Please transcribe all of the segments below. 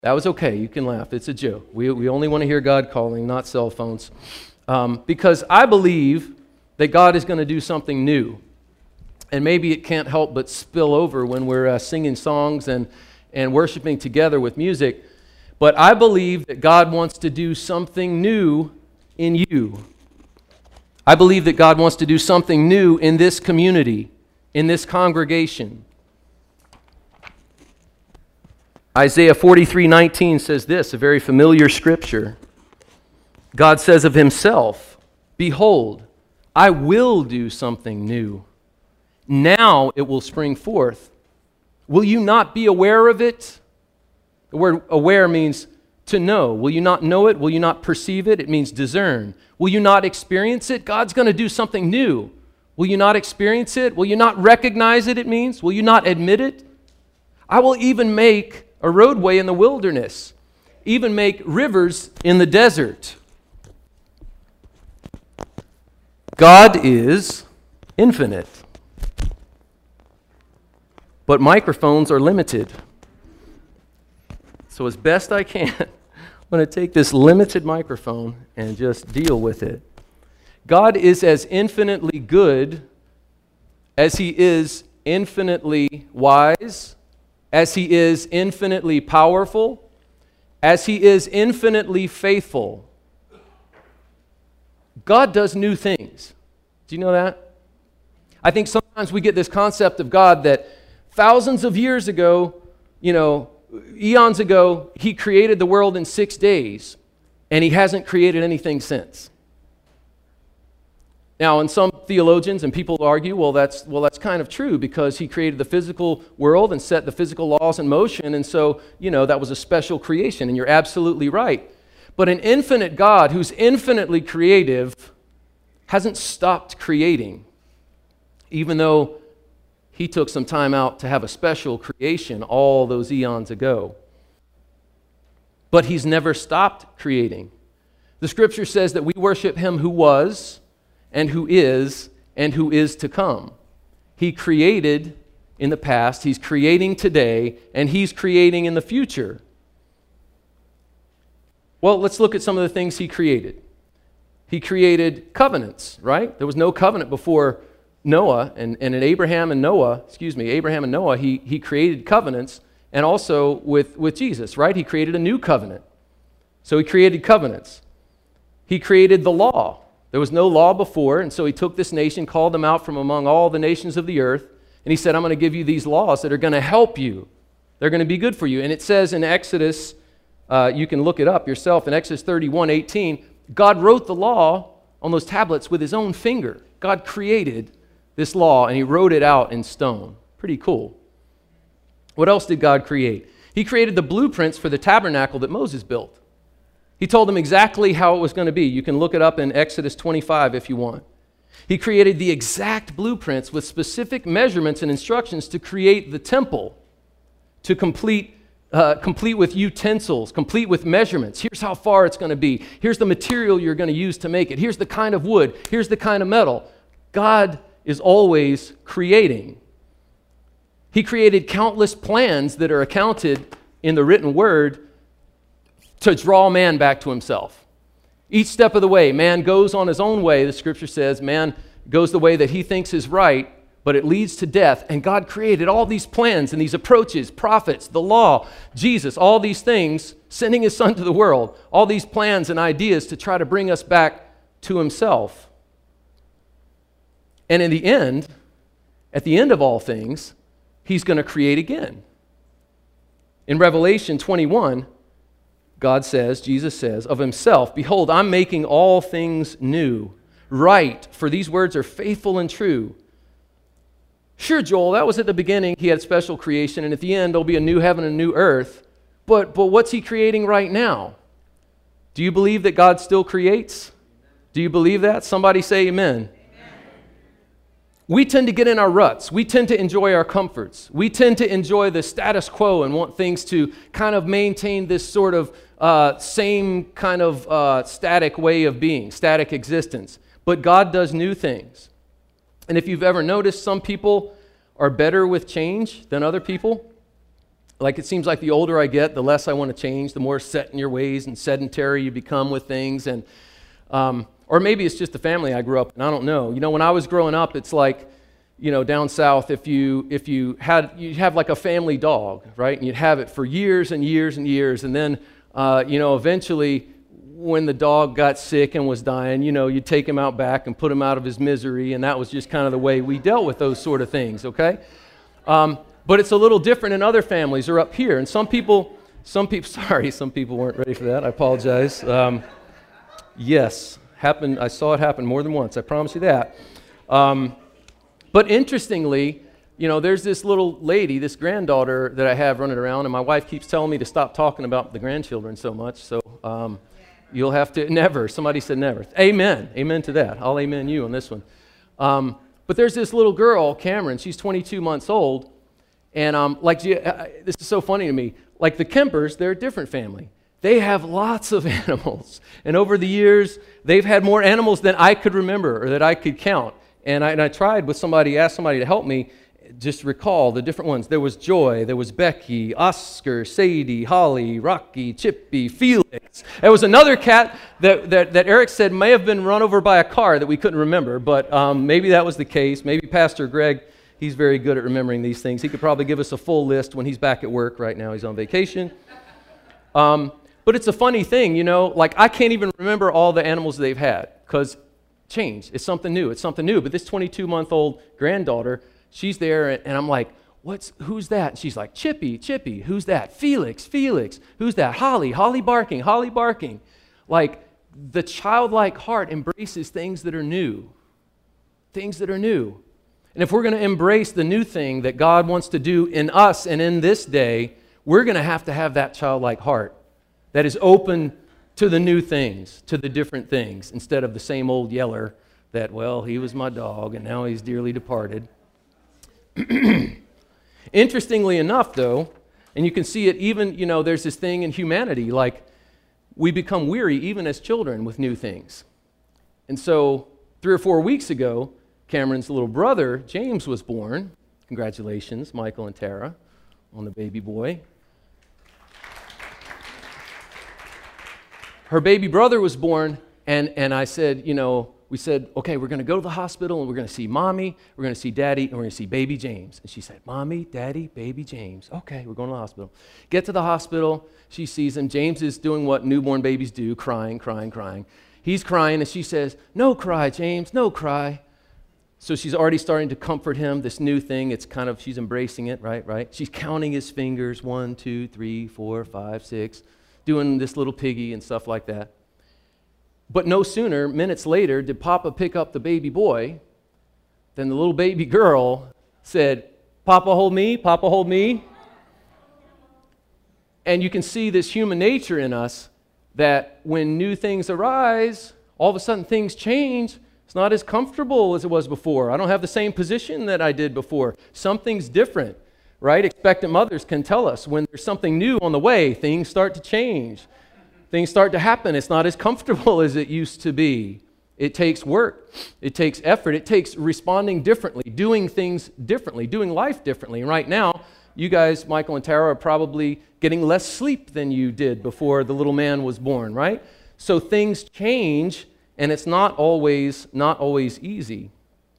That was okay. You can laugh. It's a joke. We only want to hear God calling, not cell phones. Because I believe that God is going to do something new. And maybe it can't help but spill over when we're singing songs and worshiping together with music. But I believe that God wants to do something new in you. I believe that God wants to do something new in this community, in this congregation. Isaiah 43:19 says this, a very familiar scripture. God says of himself, "Behold, I will do something new. Now it will spring forth. Will you not be aware of it?" The word aware means to know. Will you not know it? Will you not perceive it? It means discern. Will you not experience it? God's going to do something new. Will you not experience it? Will you not recognize it, it means? Will you not admit it? I will even make a roadway in the wilderness, even make rivers in the desert. God is infinite, but microphones are limited. So as best I can, I'm going to take this limited microphone and just deal with it. God is as infinitely good as he is infinitely wise, as he is infinitely powerful, as he is infinitely faithful. God does new things. Do you know that? I think sometimes we get this concept of God that thousands of years ago, eons ago, he created the world in 6 days, and he hasn't created anything since. Now, and some theologians and people argue, well, that's kind of true because he created the physical world and set the physical laws in motion, and so, that was a special creation, and you're absolutely right. But an infinite God who's infinitely creative hasn't stopped creating, even though he took some time out to have a special creation all those eons ago. But he's never stopped creating. The scripture says that we worship him who was, and who is to come. He created in the past, he's creating today, and he's creating in the future. Well, let's look at some of the things he created. He created covenants, right? There was no covenant before Noah, and in Abraham and Noah, he created covenants, and also with Jesus, right? He created a new covenant. So he created covenants. He created the law. There was no law before, and so he took this nation, called them out from among all the nations of the earth, and he said, I'm going to give you these laws that are going to help you. They're going to be good for you. And it says in Exodus, you can look it up yourself, in Exodus 31:18, God wrote the law on those tablets with his own finger. God created this law, and he wrote it out in stone. Pretty cool. What else did God create? He created the blueprints for the tabernacle that Moses built. He told them exactly how it was going to be. You can look it up in Exodus 25 if you want. He created the exact blueprints with specific measurements and instructions to create the temple, to complete with utensils, complete with measurements. Here's how far it's going to be. Here's the material you're going to use to make it. Here's the kind of wood. Here's the kind of metal. God is always creating. He created countless plans that are accounted in the written word to draw man back to himself. Each step of the way, man goes on his own way. The scripture says man goes the way that he thinks is right, but it leads to death. And God created all these plans and these approaches, prophets, the law, Jesus, all these things, sending his son to the world, all these plans and ideas to try to bring us back to himself. And in the end, at the end of all things, he's going to create again. In Revelation 21, God says, Jesus says, of himself, behold, I'm making all things new. Right, for these words are faithful and true. Sure, Joel, that was at the beginning. He had special creation, and at the end, there'll be a new heaven and a new earth. But what's he creating right now? Do you believe that God still creates? Do you believe that? Somebody say amen. We tend to get in our ruts. We tend to enjoy our comforts. We tend to enjoy the status quo and want things to kind of maintain this sort of same kind of static way of being, static existence. But God does new things. And if you've ever noticed, some people are better with change than other people. Like it seems like the older I get, the less I want to change, the more set in your ways and sedentary you become with things. And or maybe it's just the family I grew up in. I don't know. When I was growing up, it's like, down south, if you have like a family dog, right? And you'd have it for years and years and years. And then, eventually when the dog got sick and was dying, you'd take him out back and put him out of his misery. And that was just kind of the way we dealt with those sort of things, okay? But it's a little different in other families or up here. And some people, sorry, some people weren't ready for that. I apologize. Yes, happened. I saw it happen more than once. I promise you that. But interestingly, there's this little lady, this granddaughter that I have running around, and my wife keeps telling me to stop talking about the grandchildren so much. So you'll have to, never. Somebody said never. Amen. Amen to that. I'll amen you on this one. But there's this little girl, Cameron. She's 22 months old. And this is so funny to me. Like the Kempers, they're a different family. They have lots of animals. And over the years, they've had more animals than I could remember or that I could count. And I tried with asked somebody to help me just recall the different ones. There was Joy, there was Becky, Oscar, Sadie, Holly, Rocky, Chippy, Felix. There was another cat that Eric said may have been run over by a car that we couldn't remember, but maybe that was the case. Maybe Pastor Greg, he's very good at remembering these things. He could probably give us a full list when he's back at work. Right now he's on vacation. But it's a funny thing, like I can't even remember all the animals they've had because change. It's something new. But this 22-month-old granddaughter, she's there, and I'm like, who's that? And she's like, Chippy. Who's that? Felix. Who's that? Holly barking. Like the childlike heart embraces things that are new. And if we're going to embrace the new thing that God wants to do in us and in this day, we're going to have that childlike heart that is open to the new things, to the different things, instead of the same old yeller that, well, he was my dog and now he's dearly departed. Interestingly enough, though, and you can see it even, there's this thing in humanity, like we become weary even as children with new things. And so 3 or 4 weeks ago, Cameron's little brother, James, was born. Congratulations, Michael and Tara, on the baby boy. Her baby brother was born, and I said, we said, okay, we're going to go to the hospital, and we're going to see Mommy, we're going to see Daddy, and we're going to see baby James. And she said, Mommy, Daddy, baby James. Okay, we're going to the hospital. Get to the hospital. She sees him. James is doing what newborn babies do, crying. He's crying, and she says, no cry, James, no cry. So she's already starting to comfort him, this new thing. It's kind of, she's embracing it, right? She's counting his fingers, 1, 2, 3, 4, 5, 6, doing this little piggy and stuff like that. But no sooner, minutes later, did Papa pick up the baby boy than the little baby girl said, Papa, hold me, Papa, hold me. And you can see this human nature in us that when new things arise, all of a sudden things change. It's not as comfortable as it was before. I don't have the same position that I did before. Something's different, right? Expectant mothers can tell us when there's something new on the way, things start to change. Things start to happen. It's not as comfortable as it used to be. It takes work. It takes effort. It takes responding differently, doing things differently, doing life differently. And right now, you guys, Michael and Tara, are probably getting less sleep than you did before the little man was born, right? So things change, and it's not always easy.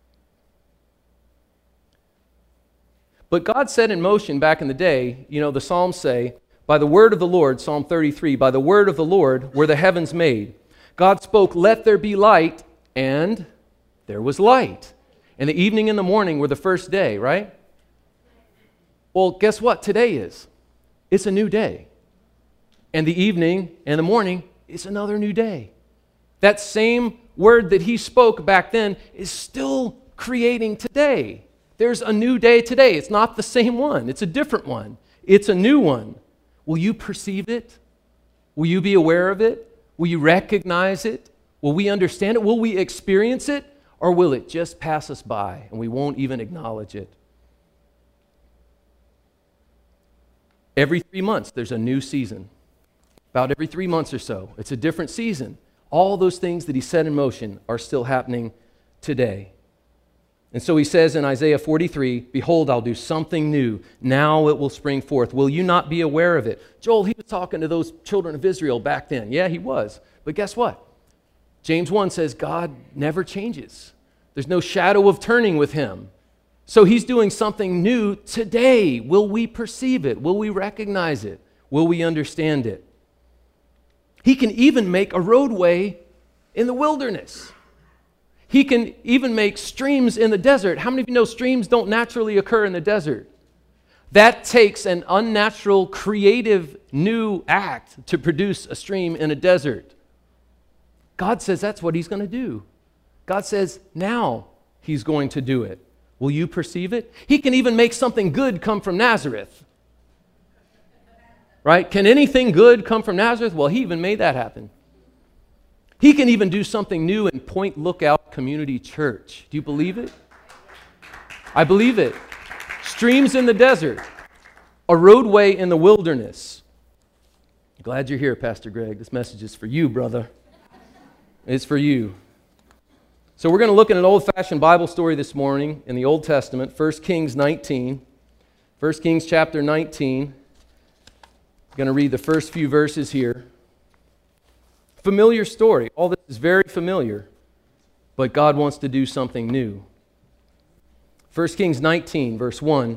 But God set in motion back in the day, the Psalms say, by the word of the Lord, Psalm 33, by the word of the Lord were the heavens made. God spoke, let there be light, and there was light. And the evening and the morning were the first day, right? Well, guess what today is? It's a new day. And the evening and the morning is another new day. That same word that he spoke back then is still creating today. There's a new day today. It's not the same one. It's a different one. It's a new one. Will you perceive it? Will you be aware of it? Will you recognize it? Will we understand it? Will we experience it? Or will it just pass us by and we won't even acknowledge it? Every 3 months, there's a new season. About every 3 months or so, it's a different season. All those things that he set in motion are still happening today. And so he says in Isaiah 43, behold, I'll do something new. Now it will spring forth. Will you not be aware of it? Joel, he was talking to those children of Israel back then. Yeah, he was. But guess what? James 1 says God never changes. There's no shadow of turning with him. So he's doing something new today. Will we perceive it? Will we recognize it? Will we understand it? He can even make a roadway in the wilderness. He can even make streams in the desert. How many of you know streams don't naturally occur in the desert? That takes an unnatural, creative, new act to produce a stream in a desert. God says that's what he's going to do. God says now he's going to do it. Will you perceive it? He can even make something good come from Nazareth. Right? Can anything good come from Nazareth? Well, he even made that happen. He can even do something new in Point Lookout Community Church. Do you believe it? I believe it. Streams in the desert, a roadway in the wilderness. Glad you're here, Pastor Greg. This message is for you, brother. It's for you. So we're going to look at an old-fashioned Bible story this morning in the Old Testament, 1 Kings 19. 1 Kings chapter 19. I'm going to read the first few verses here. Familiar story. All this is very familiar, but God wants to do something new. 1 Kings 19, verse 1.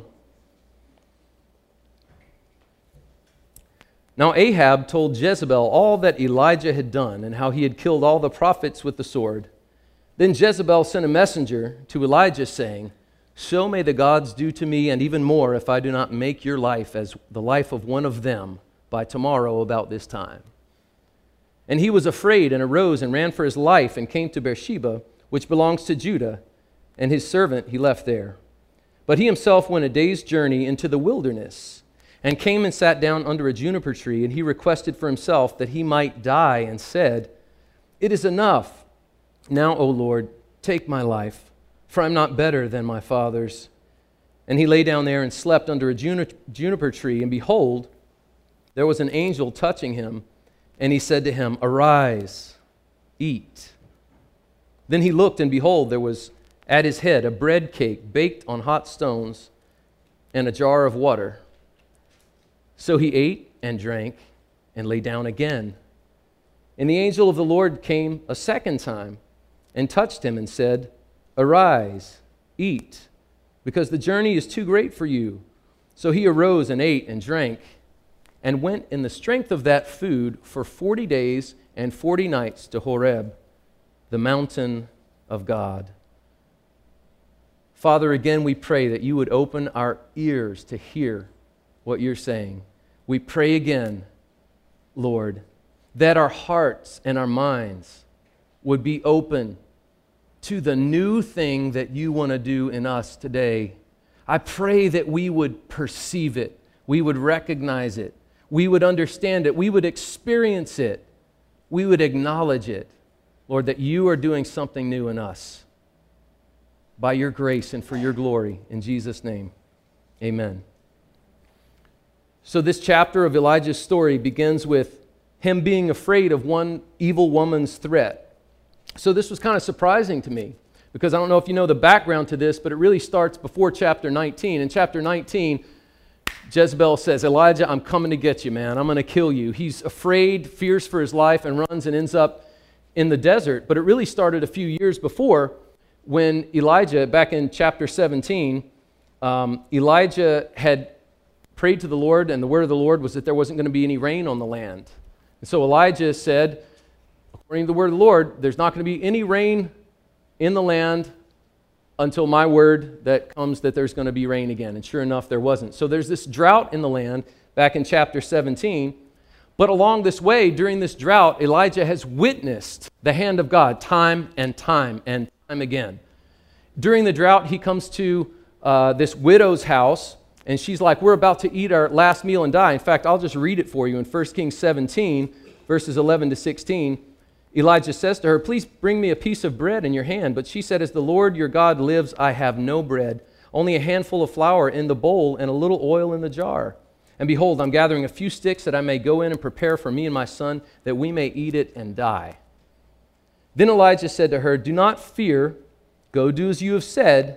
Now Ahab told Jezebel all that Elijah had done and how he had killed all the prophets with the sword. Then Jezebel sent a messenger to Elijah saying, so may the gods do to me and even more if I do not make your life as the life of one of them by tomorrow about this time. And he was afraid and arose and ran for his life and came to Beersheba, which belongs to Judah, and his servant he left there. But he himself went a day's journey into the wilderness and came and sat down under a juniper tree, and he requested for himself that he might die and said, it is enough. Now, O Lord, take my life, for I am not better than my fathers. And he lay down there and slept under a juniper tree, and behold, there was an angel touching him. And he said to him, arise, eat. Then he looked, and behold, there was at his head a bread cake baked on hot stones and a jar of water. So he ate and drank and lay down again. And the angel of the Lord came a second time and touched him and said, arise, eat, because the journey is too great for you. So he arose and ate and drank, and went in the strength of that food for 40 days and 40 nights to Horeb, the mountain of God. Father, again, we pray that you would open our ears to hear what you're saying. We pray again, Lord, that our hearts and our minds would be open to the new thing that you want to do in us today. I pray that we would perceive it, we would recognize it, we would understand it, we would experience it, we would acknowledge it, Lord, that you are doing something new in us by your grace and for your glory. In Jesus' name, amen. So this chapter of Elijah's story begins with him being afraid of one evil woman's threat. So this was kind of surprising to me, because I don't know if you know the background to this, but it really starts before chapter 19. In chapter 19, Jezebel says, Elijah, I'm coming to get you, man. I'm going to kill you. He's afraid, fears for his life, and runs and ends up in the desert. But it really started a few years before when Elijah, back in chapter 17, Elijah had prayed to the Lord, and the word of the Lord was that there wasn't going to be any rain on the land. And so Elijah said, according to the word of the Lord, there's not going to be any rain in the land until my word that comes that there's going to be rain again. And sure enough, there wasn't. So there's this drought in the land back in chapter 17. But along this way, during this drought, Elijah has witnessed the hand of God time and time again. During the drought, he comes to this widow's house, and she's like, we're about to eat our last meal and die. In fact, I'll just read it for you in 1 Kings 17, verses 11 to 16. Elijah says to her, please bring me a piece of bread in your hand. But she said, as the Lord your God lives, I have no bread, only a handful of flour in the bowl and a little oil in the jar. And behold, I'm gathering a few sticks that I may go in and prepare for me and my son, that we may eat it and die. Then Elijah said to her, do not fear, go do as you have said,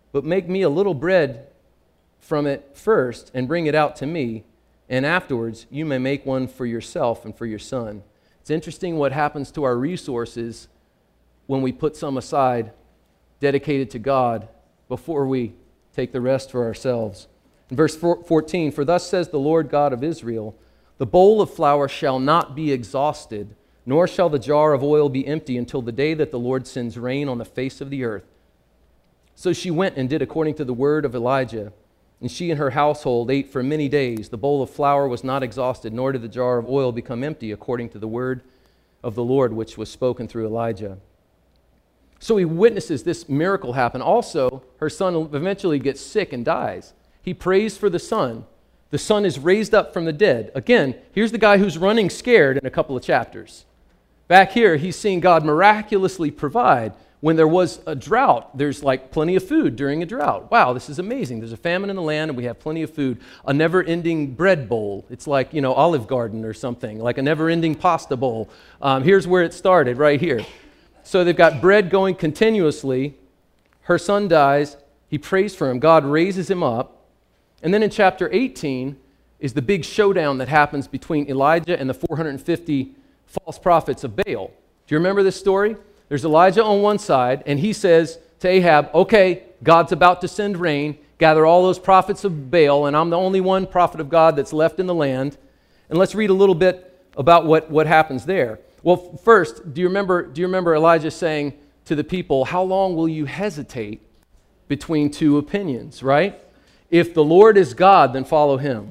but make me a little bread from it first and bring it out to me, and afterwards you may make one for yourself and for your son. It's interesting what happens to our resources when we put some aside dedicated to God before we take the rest for ourselves. In verse 14, for thus says the Lord God of Israel, the bowl of flour shall not be exhausted, nor shall the jar of oil be empty until the day that the Lord sends rain on the face of the earth. So she went and did according to the word of Elijah, and she and her household ate for many days. The bowl of flour was not exhausted, nor did the jar of oil become empty, according to the word of the Lord, which was spoken through Elijah. So he witnesses this miracle happen. Also, her son eventually gets sick and dies. He prays for the son. The son is raised up from the dead. Again, here's the guy who's running scared in a couple of chapters. Back here, he's seeing God miraculously provide. When there was a drought, there's like plenty of food during a drought. Wow, this is amazing. There's a famine in the land and we have plenty of food. A never-ending bread bowl. It's like, Olive Garden or something, like a never-ending pasta bowl. Here's where it started, right here. So they've got bread going continuously. Her son dies. He prays for him. God raises him up. And then in chapter 18 is the big showdown that happens between Elijah and the 450 false prophets of Baal. Do you remember this story? There's Elijah on one side, and he says to Ahab, okay, God's about to send rain. Gather all those prophets of Baal, and I'm the only one prophet of God that's left in the land. And let's read a little bit about what happens there. Well, first, do you remember Elijah saying to the people, how long will you hesitate between two opinions, right? If the Lord is God, then follow him.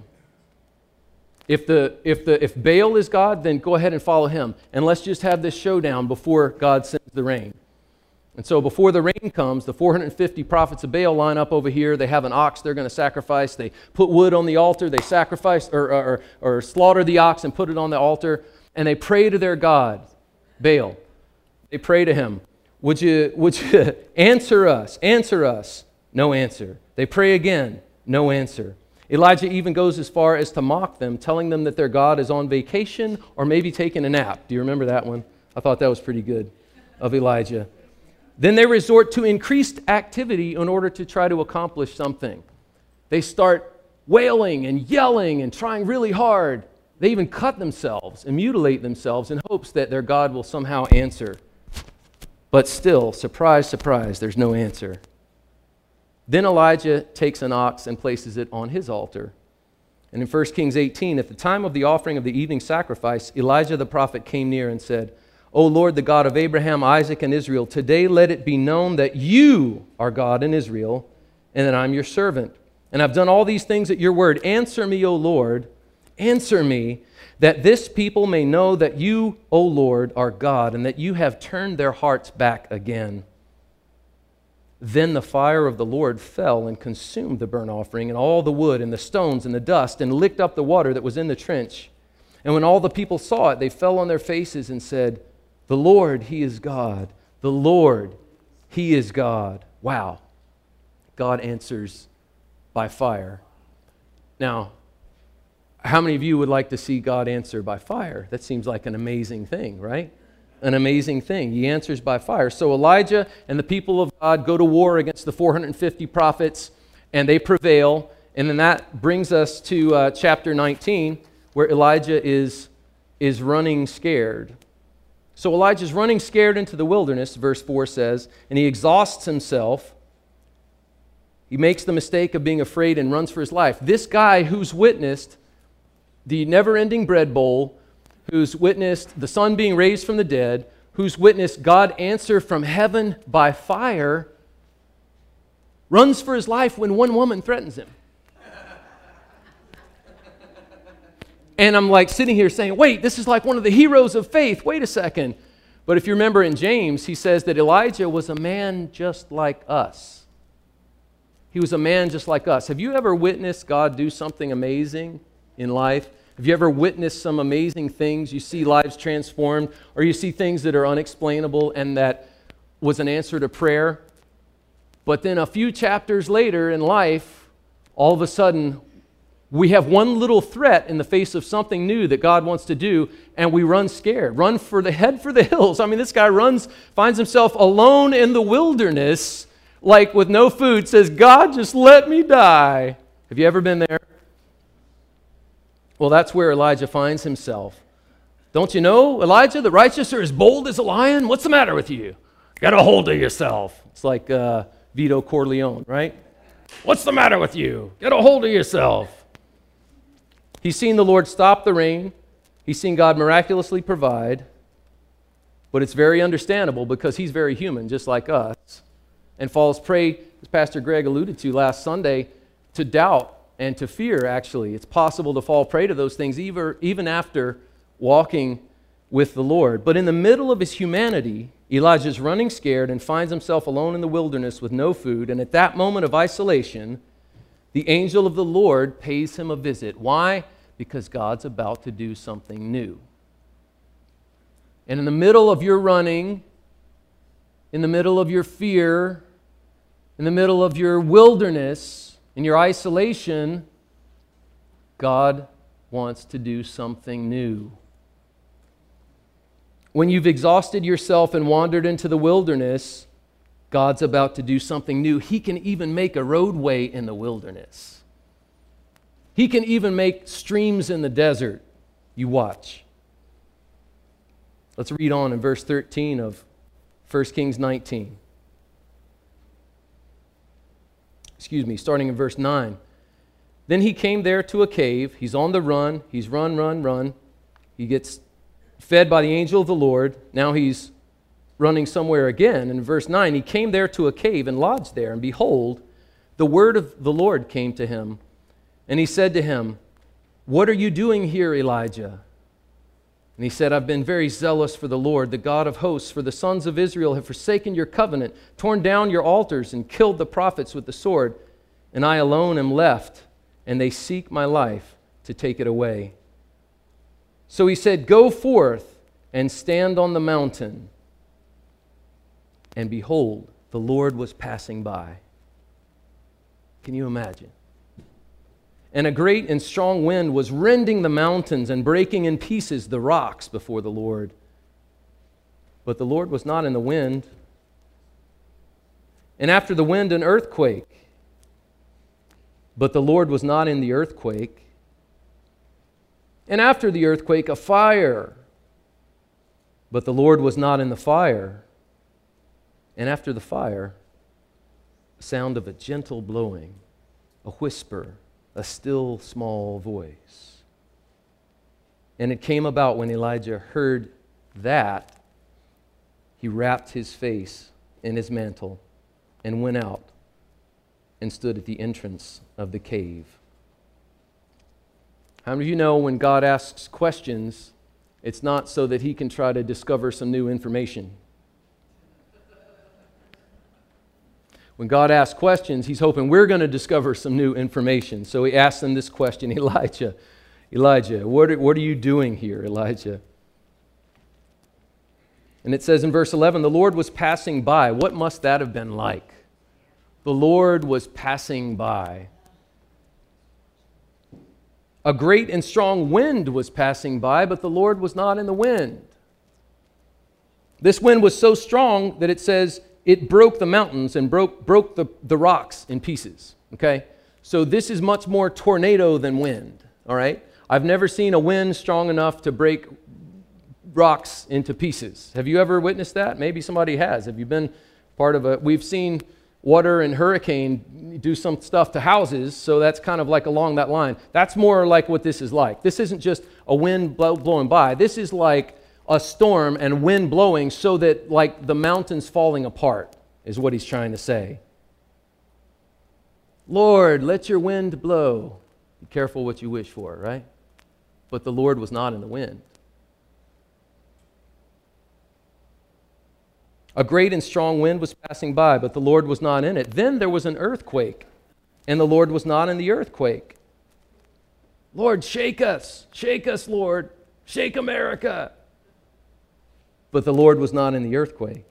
If Baal is God, then go ahead and follow him. And let's just have this showdown before God sends the rain. And so before the rain comes, the 450 prophets of Baal line up over here. They have an ox they're going to sacrifice. They put wood on the altar. They sacrifice or slaughter the ox and put it on the altar. And they pray to their God, Baal. They pray to him. Would you answer us? Answer us. No answer. They pray again. No answer. Elijah even goes as far as to mock them, telling them that their God is on vacation or maybe taking a nap. Do you remember that one? I thought that was pretty good of Elijah. Then they resort to increased activity in order to try to accomplish something. They start wailing and yelling and trying really hard. They even cut themselves and mutilate themselves in hopes that their God will somehow answer. But still, surprise, surprise, there's no answer. Then Elijah takes an ox and places it on his altar. And in 1 Kings 18, at the time of the offering of the evening sacrifice, Elijah the prophet came near and said, O Lord, the God of Abraham, Isaac, and Israel, today let it be known that you are God in Israel, and that I'm your servant. And I've done all these things at your word. Answer me, O Lord, answer me, that this people may know that you, O Lord, are God, and that you have turned their hearts back again. Then the fire of the Lord fell and consumed the burnt offering and all the wood and the stones and the dust and licked up the water that was in the trench. And when all the people saw it, they fell on their faces and said, the Lord, He is God. The Lord, He is God. Wow. God answers by fire. Now, how many of you would like to see God answer by fire? That seems like an amazing thing, right? An amazing thing. He answers by fire. So Elijah and the people of God go to war against the 450 prophets, and they prevail. And then that brings us to chapter 19, where Elijah is running scared. So Elijah's running scared into the wilderness, verse 4 says, and he exhausts himself. He makes the mistake of being afraid and runs for his life. This guy who's witnessed the never-ending bread bowl, who's witnessed the son being raised from the dead, who's witnessed God answer from heaven by fire, runs for his life when one woman threatens him. And I'm like sitting here saying, wait, this is like one of the heroes of faith. Wait a second. But if you remember in James, he says that Elijah was a man just like us. He was a man just like us. Have you ever witnessed God do something amazing in life? Have you ever witnessed some amazing things? You see lives transformed, or you see things that are unexplainable and that was an answer to prayer. But then a few chapters later in life, all of a sudden, we have one little threat in the face of something new that God wants to do, and we run scared, head for the hills. I mean, this guy finds himself alone in the wilderness, like with no food, says, God, just let me die. Have you ever been there? Well, that's where Elijah finds himself. Don't you know, Elijah, the righteous are as bold as a lion? What's the matter with you? Get a hold of yourself. It's like Vito Corleone, right? What's the matter with you? Get a hold of yourself. He's seen the Lord stop the rain. He's seen God miraculously provide. But it's very understandable because he's very human, just like us, and falls prey, as Pastor Greg alluded to last Sunday, to doubt and to fear, actually. It's possible to fall prey to those things even after walking with the Lord. But in the middle of his humanity, Elijah's running scared and finds himself alone in the wilderness with no food. And at that moment of isolation, the angel of the Lord pays him a visit. Why? Because God's about to do something new. And in the middle of your running, in the middle of your fear, in the middle of your wilderness, in your isolation, God wants to do something new. When you've exhausted yourself and wandered into the wilderness, God's about to do something new. He can even make a roadway in the wilderness. He can even make streams in the desert. You watch. Let's read on in verse 13 of 1 Kings 19. Starting in verse 9. Then he came there to a cave. He's on the run. He's run. He gets fed by the angel of the Lord. Now he's running somewhere again. In verse 9, he came there to a cave and lodged there. And behold, the word of the Lord came to him. And he said to him, "What are you doing here, Elijah?" And he said, "I've been very zealous for the Lord, the God of hosts, for the sons of Israel have forsaken your covenant, torn down your altars, and killed the prophets with the sword. And I alone am left, and they seek my life to take it away." So he said, "Go forth and stand on the mountain." And behold, the Lord was passing by. Can you imagine? And a great and strong wind was rending the mountains and breaking in pieces the rocks before the Lord. But the Lord was not in the wind. And after the wind, an earthquake. But the Lord was not in the earthquake. And after the earthquake, a fire. But the Lord was not in the fire. And after the fire, a sound of a gentle blowing, a whisper, a still small voice. And it came about when Elijah heard that, he wrapped his face in his mantle and went out and stood at the entrance of the cave. How many of you know when God asks questions, it's not so that he can try to discover some new information? When God asks questions, he's hoping we're going to discover some new information. So he asks them this question, Elijah, what are you doing here, Elijah? And it says in verse 11, the Lord was passing by. What must that have been like? The Lord was passing by. A great and strong wind was passing by, but the Lord was not in the wind. This wind was so strong that it says it broke the mountains and broke the rocks in pieces, okay? So this is much more tornado than wind, all right? I've never seen a wind strong enough to break rocks into pieces. Have you ever witnessed that? Maybe somebody has. Have you been part of we've seen water and hurricane do some stuff to houses, so that's kind of like along that line. That's more like what this is like. This isn't just a wind blowing by. This is like a storm and wind blowing so that like the mountains falling apart is what he's trying to say. Lord, let your wind blow. Be careful what you wish for, right? But the Lord was not in the wind. A great and strong wind was passing by, but the Lord was not in it. Then there was an earthquake, and the Lord was not in the earthquake. Lord, shake us, Lord, shake America. But the Lord was not in the earthquake.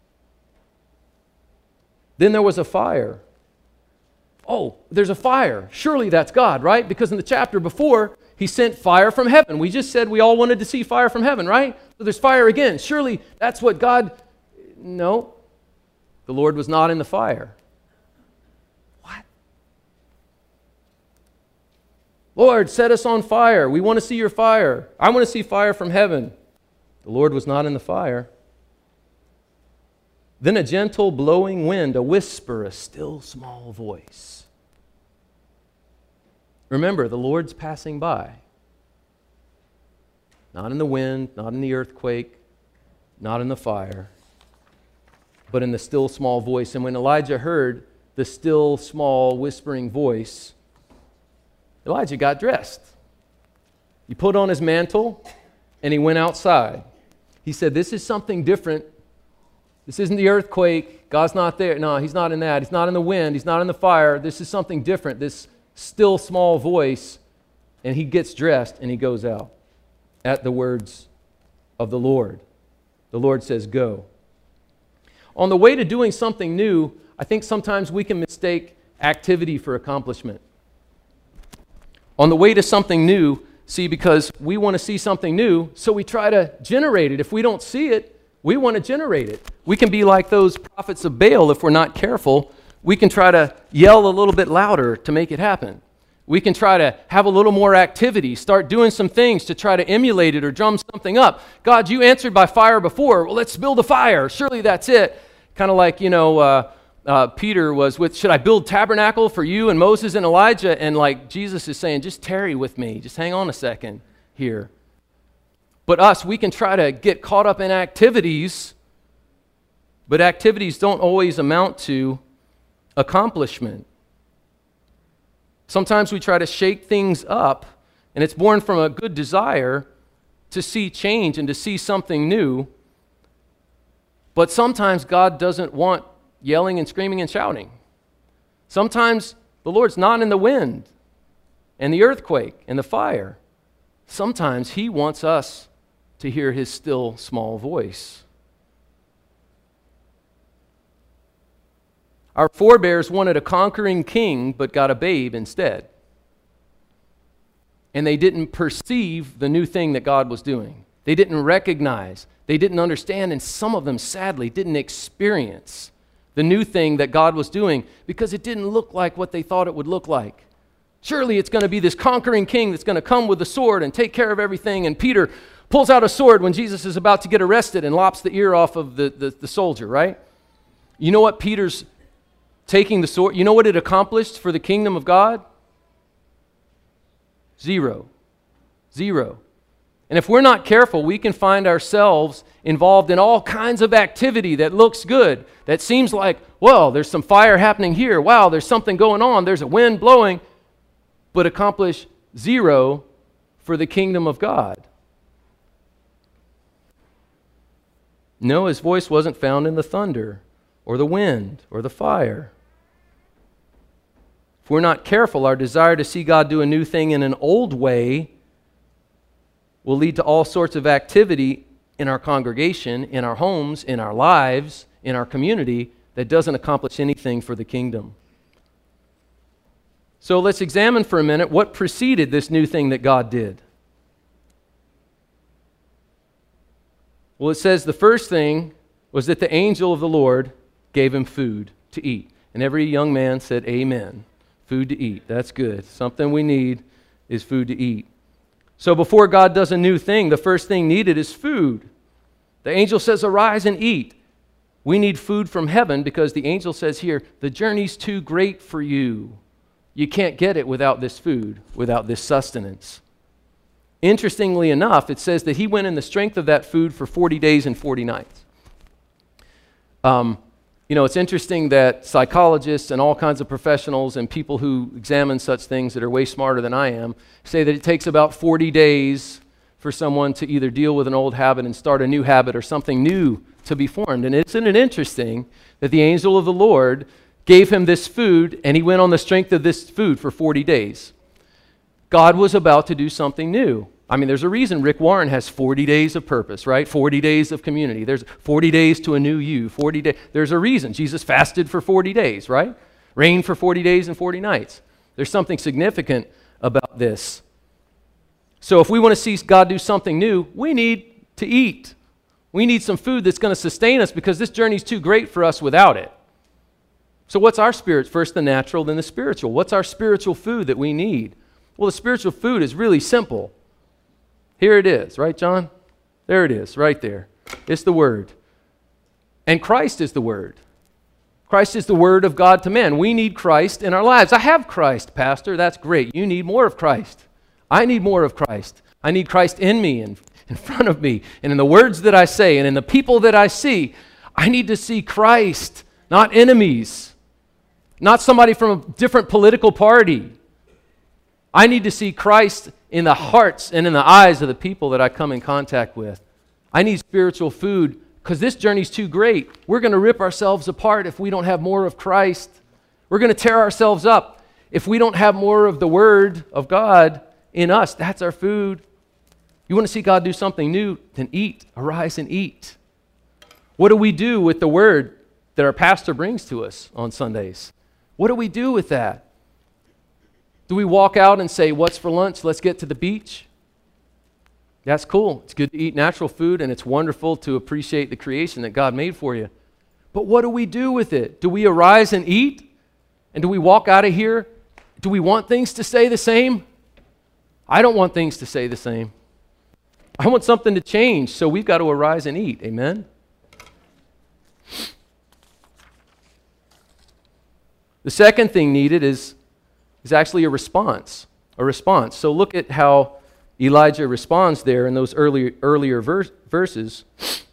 Then there was a fire. Oh, there's a fire. Surely that's God, right? Because in the chapter before, he sent fire from heaven. We just said we all wanted to see fire from heaven, right? So there's fire again. Surely that's what God... No. The Lord was not in the fire. What? Lord, set us on fire. We want to see your fire. I want to see fire from heaven. The Lord was not in the fire. Then a gentle blowing wind, a whisper, a still small voice. Remember, the Lord's passing by. Not in the wind, not in the earthquake, not in the fire, but in the still small voice. And when Elijah heard the still small whispering voice, Elijah got dressed. He put on his mantle and he went outside. He said, this is something different. This isn't the earthquake. God's not there. No, he's not in that. He's not in the wind. He's not in the fire. This is something different. This still small voice. And he gets dressed and he goes out at the words of the Lord. The Lord says, go. On the way to doing something new, I think sometimes we can mistake activity for accomplishment. On the way to something new, see, because we want to see something new, so we try to generate it. If we don't see it, we want to generate it. We can be like those prophets of Baal if we're not careful. We can try to yell a little bit louder to make it happen. We can try to have a little more activity, start doing some things to try to emulate it or drum something up. God, you answered by fire before. Well, let's build a fire. Surely that's it. Kind of like, Peter was with, should I build tabernacle for you and Moses and Elijah? And like Jesus is saying, just tarry with me. Just hang on a second here. But us, we can try to get caught up in activities, but activities don't always amount to accomplishment. Sometimes we try to shake things up, and it's born from a good desire to see change and to see something new. But sometimes God doesn't want yelling and screaming and shouting. Sometimes the Lord's not in the wind and the earthquake and the fire. Sometimes he wants us to hear his still small voice. Our forebears wanted a conquering king, but got a babe instead. And they didn't perceive the new thing that God was doing. They didn't recognize, they didn't understand, and some of them, sadly, didn't experience the new thing that God was doing because it didn't look like what they thought it would look like. Surely it's going to be this conquering king that's going to come with a sword and take care of everything. And Peter pulls out a sword when Jesus is about to get arrested and lops the ear off of the soldier, right? You know what Peter's taking the sword, you know what it accomplished for the kingdom of God? Zero. And if we're not careful, we can find ourselves involved in all kinds of activity that looks good, that seems like, well, there's some fire happening here. Wow, there's something going on. There's a wind blowing, but accomplish zero for the kingdom of God. No, his voice wasn't found in the thunder or the wind or the fire. If we're not careful, our desire to see God do a new thing in an old way will lead to all sorts of activity in our congregation, in our homes, in our lives, in our community that doesn't accomplish anything for the kingdom. So let's examine for a minute what preceded this new thing that God did. Well, it says the first thing was that the angel of the Lord gave him food to eat. And every young man said, amen. Food to eat. That's good. Something we need is food to eat. So before God does a new thing, the first thing needed is food. The angel says, arise and eat. We need food from heaven because the angel says here, the journey's too great for you. You can't get it without this food, without this sustenance. Interestingly enough, it says that he went in the strength of that food for 40 days and 40 nights. It's interesting that psychologists and all kinds of professionals and people who examine such things that are way smarter than I am say that it takes about 40 days for someone to either deal with an old habit and start a new habit or something new to be formed. And isn't it interesting that the angel of the Lord gave him this food and he went on the strength of this food for 40 days? God was about to do something new. I mean, there's a reason Rick Warren has 40 days of purpose, right? 40 days of community. There's 40 days to a new you. 40 days. There's a reason. Jesus fasted for 40 days, right? Reigned for 40 days and 40 nights. There's something significant about this. So if we want to see God do something new, we need to eat. We need some food that's going to sustain us because this journey's too great for us without it. So what's our spirit? First the natural, then the spiritual. What's our spiritual food that we need? Well, the spiritual food is really simple. Here it is, right, John? There it is, right there. It's the Word. And Christ is the Word. Christ is the Word of God to man. We need Christ in our lives. I have Christ, Pastor. That's great. You need more of Christ. I need more of Christ. I need Christ in me and in front of me and in the words that I say and in the people that I see. I need to see Christ, not enemies, not somebody from a different political party. I need to see Christ in the hearts and in the eyes of the people that I come in contact with. I need spiritual food because this journey's too great. We're going to rip ourselves apart if we don't have more of Christ. We're going to tear ourselves up if we don't have more of the Word of God in us. That's our food. You want to see God do something new? Then eat. Arise and eat. What do we do with the Word that our pastor brings to us on Sundays? What do we do with that? Do we walk out and say, what's for lunch? Let's get to the beach? That's cool. It's good to eat natural food, and it's wonderful to appreciate the creation that God made for you. But what do we do with it? Do we arise and eat? And do we walk out of here? Do we want things to stay the same? I don't want things to stay the same. I want something to change, so we've got to arise and eat. Amen? The second thing needed is actually a response. A response. So look at how Elijah responds there in those earlier verses.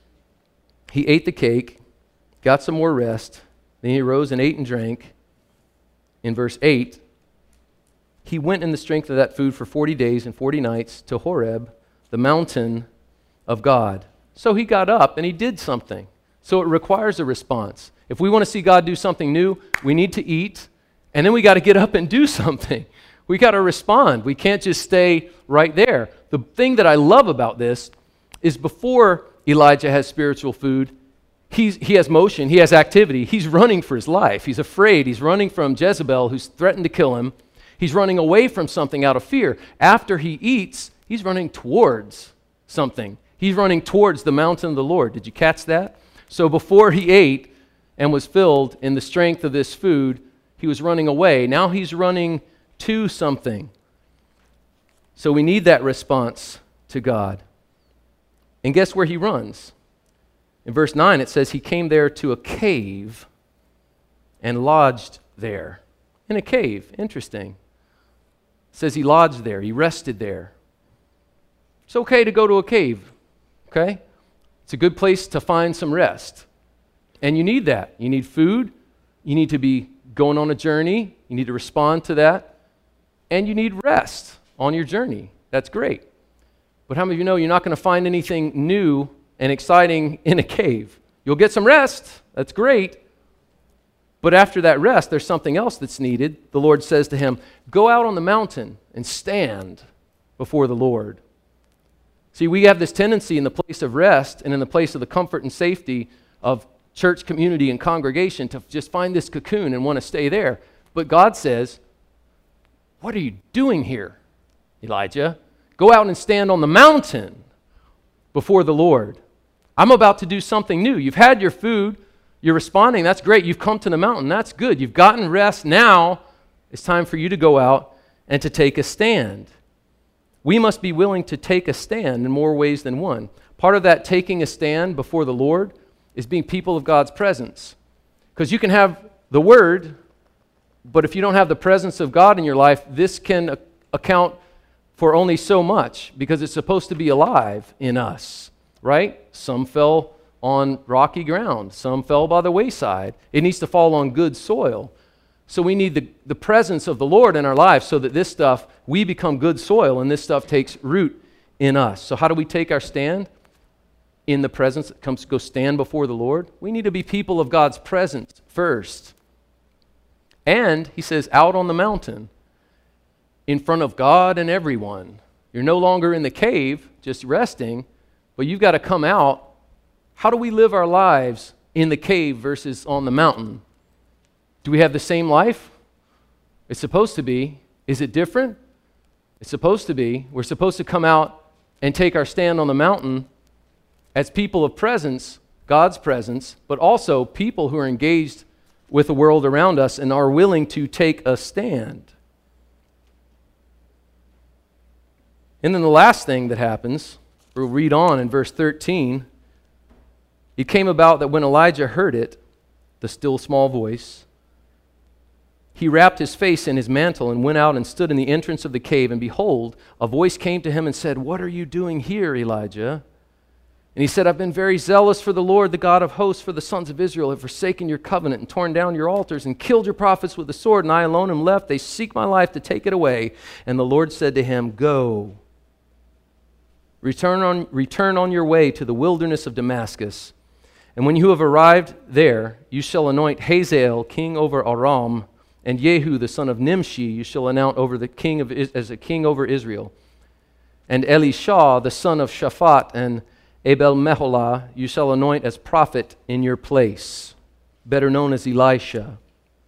He ate the cake, got some more rest, then he arose and ate and drank. In verse 8, he went in the strength of that food for 40 days and 40 nights to Horeb, the mountain of God. So he got up and he did something. So it requires a response. If we want to see God do something new, we need to eat, and then we got to get up and do something. We got to respond. We can't just stay right there. The thing that I love about this is before Elijah has spiritual food, he has motion, he has activity. He's running for his life. He's afraid. He's running from Jezebel, who's threatened to kill him. He's running away from something out of fear. After he eats, he's running towards something. He's running towards the mountain of the Lord. Did you catch that? So before he ate and was filled in the strength of this food, he was running away. Now he's running to something. So we need that response to God. And guess where he runs? In verse 9 it says he came there to a cave and lodged there. In a cave. Interesting. It says he lodged there. He rested there. It's okay to go to a cave. Okay? It's a good place to find some rest. And you need that. You need food. You need to be going on a journey. You need to respond to that. And you need rest on your journey. That's great. But how many of you know you're not going to find anything new and exciting in a cave? You'll get some rest. That's great. But after that rest, there's something else that's needed. The Lord says to him, go out on the mountain and stand before the Lord. See, we have this tendency in the place of rest and in the place of the comfort and safety of church community and congregation to just find this cocoon and want to stay there. But God says, what are you doing here, Elijah? Go out and stand on the mountain before the Lord. I'm about to do something new. You've had your food. You're responding. That's great. You've come to the mountain. That's good. You've gotten rest. Now it's time for you to go out and to take a stand. We must be willing to take a stand in more ways than one. Part of that taking a stand before the Lord is being people of God's presence. Because you can have the Word, but if you don't have the presence of God in your life, this can account for only so much because it's supposed to be alive in us, right? Some fell on rocky ground. Some fell by the wayside. It needs to fall on good soil. So we need the presence of the Lord in our lives so that this stuff, we become good soil and this stuff takes root in us. So how do we take our stand? In the presence, go stand before the Lord. We need to be people of God's presence first. And he says, out on the mountain, in front of God and everyone. You're no longer in the cave, just resting, but you've got to come out. How do we live our lives in the cave versus on the mountain? Do we have the same life? It's supposed to be. Is it different? It's supposed to be. We're supposed to come out and take our stand on the mountain as people of presence, God's presence, but also people who are engaged with the world around us and are willing to take a stand. And then the last thing that happens, we'll read on in verse 13. It came about that when Elijah heard it, the still small voice, he wrapped his face in his mantle and went out and stood in the entrance of the cave. And behold, a voice came to him and said, "What are you doing here, Elijah?" And he said, "I've been very zealous for the Lord, the God of hosts, for the sons of Israel have forsaken your covenant and torn down your altars and killed your prophets with the sword, and I alone am left. They seek my life to take it away." And the Lord said to him, "Go, return on your way to the wilderness of Damascus. And when you have arrived there, you shall anoint Hazael king over Aram, and Jehu the son of Nimshi you shall anoint over as a king over Israel. And Elisha the son of Shaphat and Abel-Meholah you shall anoint as prophet in your place," better known as Elisha.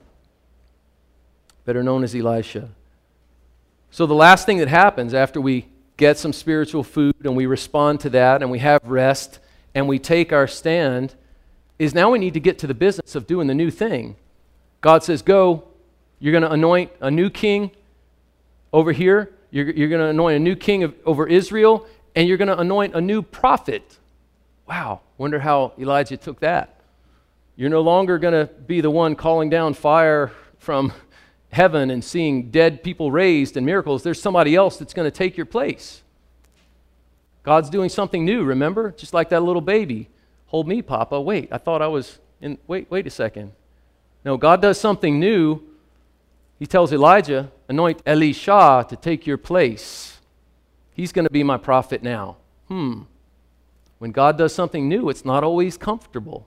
Better known as Elisha. So the last thing that happens after we get some spiritual food and we respond to that and we have rest and we take our stand is now we need to get to the business of doing the new thing. God says, "Go, you're going to anoint a new king over here. You're going to anoint a new king over Israel, and you're going to anoint a new prophet." Wow, wonder how Elijah took that. You're no longer going to be the one calling down fire from heaven and seeing dead people raised and miracles. There's somebody else that's going to take your place. God's doing something new, remember? Just like that little baby. "Hold me, Papa. Wait, I thought I was in, wait a second." No, God does something new. He tells Elijah, "Anoint Elisha to take your place. He's going to be my prophet now." When God does something new, it's not always comfortable.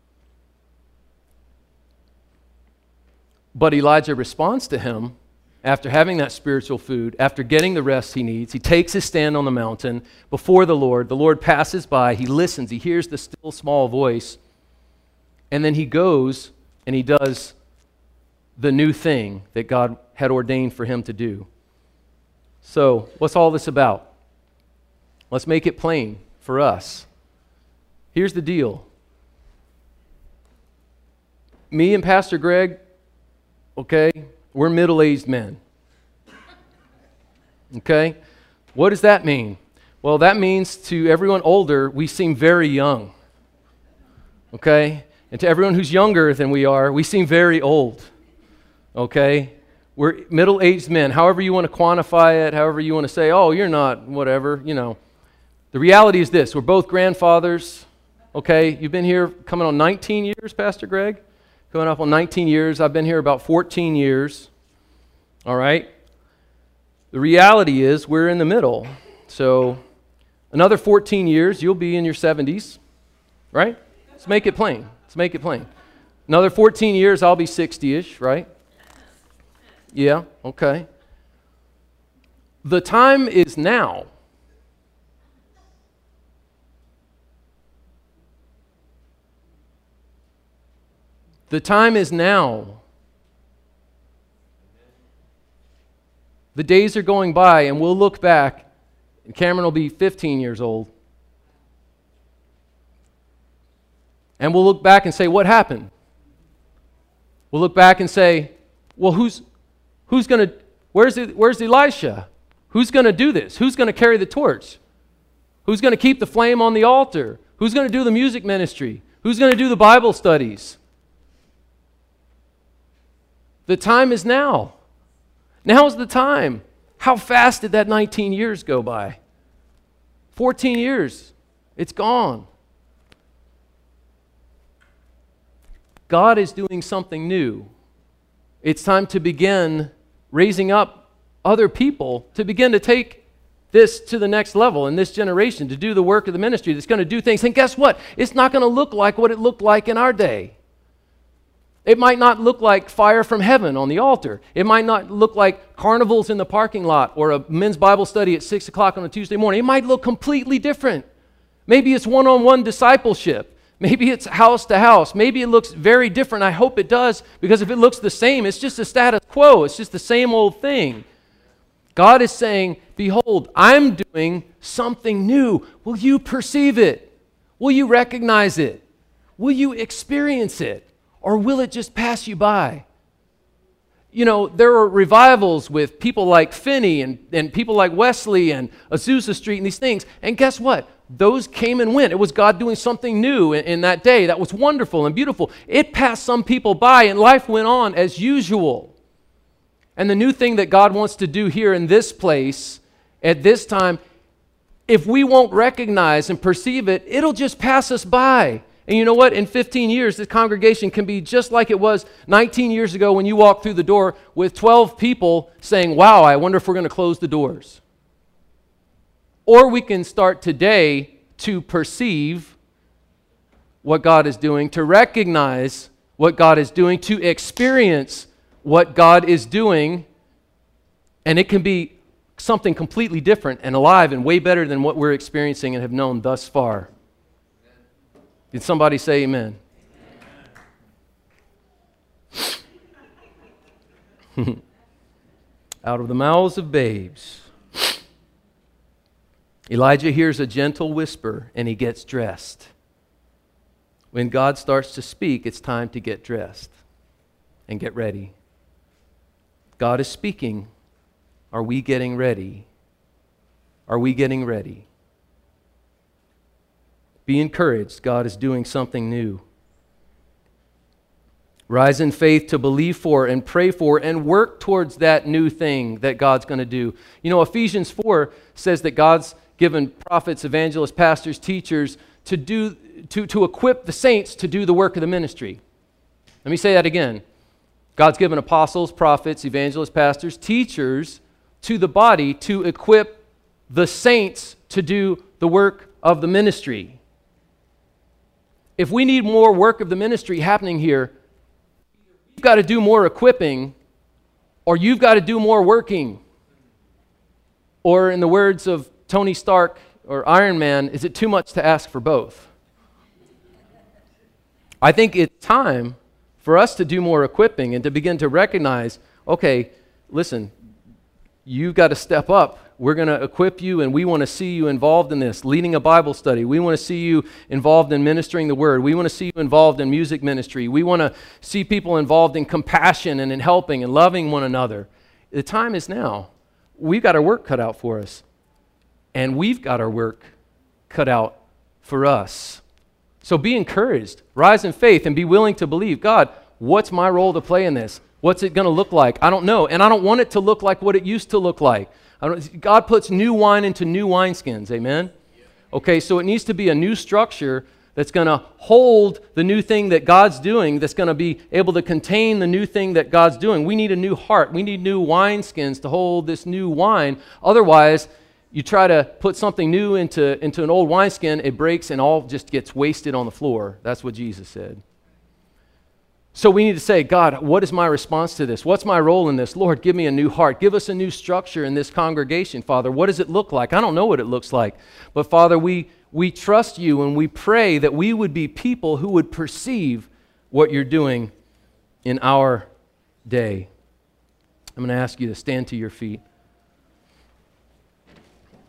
But Elijah responds to him after having that spiritual food, after getting the rest he needs. He takes his stand on the mountain before the Lord. The Lord passes by. He listens. He hears the still small voice. And then he goes and he does the new thing that God had ordained for him to do. So, what's all this about? Let's make it plain for us. Here's the deal. Me and Pastor Greg, okay, we're middle-aged men. Okay? What does that mean? Well, that means to everyone older, we seem very young. Okay? And to everyone who's younger than we are, we seem very old. Okay? We're middle-aged men. However you want to quantify it, however you want to say, "Oh, you're not, whatever," you know. The reality is this. We're both grandfathers. Okay? You've been here coming on 19 years, Pastor Greg? Coming up on 19 years. I've been here about 14 years. All right? The reality is we're in the middle. So another 14 years, you'll be in your 70s. Right? Let's make it plain. Let's make it plain. Another 14 years, I'll be 60-ish, right? Yeah, okay. The time is now. The time is now. The days are going by, and we'll look back, and Cameron will be 15 years old. And we'll look back and say, "What happened?" We'll look back and say, "Well, where's Elisha? Who's going to do this? Who's going to carry the torch? Who's going to keep the flame on the altar? Who's going to do the music ministry? Who's going to do the Bible studies?" The time is now. Now's the time. How fast did that 19 years go by? 14 years. It's gone. God is doing something new. It's time to begin raising up other people to begin to take this to the next level in this generation, to do the work of the ministry that's going to do things. And guess what? It's not going to look like what it looked like in our day. It might not look like fire from heaven on the altar. It might not look like carnivals in the parking lot or a men's Bible study at 6 o'clock on a Tuesday morning. It might look completely different. Maybe it's one-on-one discipleship. Maybe it's house to house. Maybe it looks very different. I hope it does, because if it looks the same, it's just a status quo. It's just the same old thing. God is saying, "Behold, I'm doing something new. Will you perceive it? Will you recognize it? Will you experience it? Or will it just pass you by? You know, there are revivals with people like Finney and people like Wesley and Azusa Street and these things. And guess what? Those came and went. It was God doing something new in that day that was wonderful and beautiful. It passed some people by and life went on as usual. And the new thing that God wants to do here in this place at this time, if we won't recognize and perceive it, it'll just pass us by. And you know what? In 15 years, this congregation can be just like it was 19 years ago when you walked through the door with 12 people saying, wow, I wonder if we're going to close the doors. Or we can start today to perceive what God is doing, to recognize what God is doing, to experience what God is doing, and it can be something completely different and alive and way better than what we're experiencing and have known thus far. Did somebody say amen? Amen. Out of the mouths of babes. Elijah hears a gentle whisper and he gets dressed. When God starts to speak, it's time to get dressed and get ready. God is speaking. Are we getting ready? Are we getting ready? Be encouraged. God is doing something new. Rise in faith to believe for and pray for and work towards that new thing that God's going to do. You know, Ephesians 4 says that God's given prophets, evangelists, pastors, teachers to equip the saints to do the work of the ministry. Let me say that again. God's given apostles, prophets, evangelists, pastors, teachers to the body to equip the saints to do the work of the ministry. If we need more work of the ministry happening here, you've got to do more equipping, or you've got to do more working. Or in the words of Tony Stark or Iron Man, is it too much to ask for both? I think it's time for us to do more equipping and to begin to recognize, okay, listen, you've got to step up. We're going to equip you, and we want to see you involved in this, leading a Bible study. We want to see you involved in ministering the Word. We want to see you involved in music ministry. We want to see people involved in compassion and in helping and loving one another. The time is now. We've got our work cut out for us, and we've got our work cut out for us. So be encouraged. Rise in faith and be willing to believe, God, what's my role to play in this? What's it going to look like? I don't know, and I don't want it to look like what it used to look like. God puts new wine into new wineskins, amen? Okay, so it needs to be a new structure that's going to hold the new thing that God's doing, that's going to be able to contain the new thing that God's doing. We need a new heart. We need new wineskins to hold this new wine. Otherwise, you try to put something new into an old wineskin, it breaks and all just gets wasted on the floor. That's what Jesus said. So we need to say, God, what is my response to this? What's my role in this? Lord, give me a new heart. Give us a new structure in this congregation, Father. What does it look like? I don't know what it looks like. But Father, we trust you and we pray that we would be people who would perceive what you're doing in our day. I'm going to ask you to stand to your feet.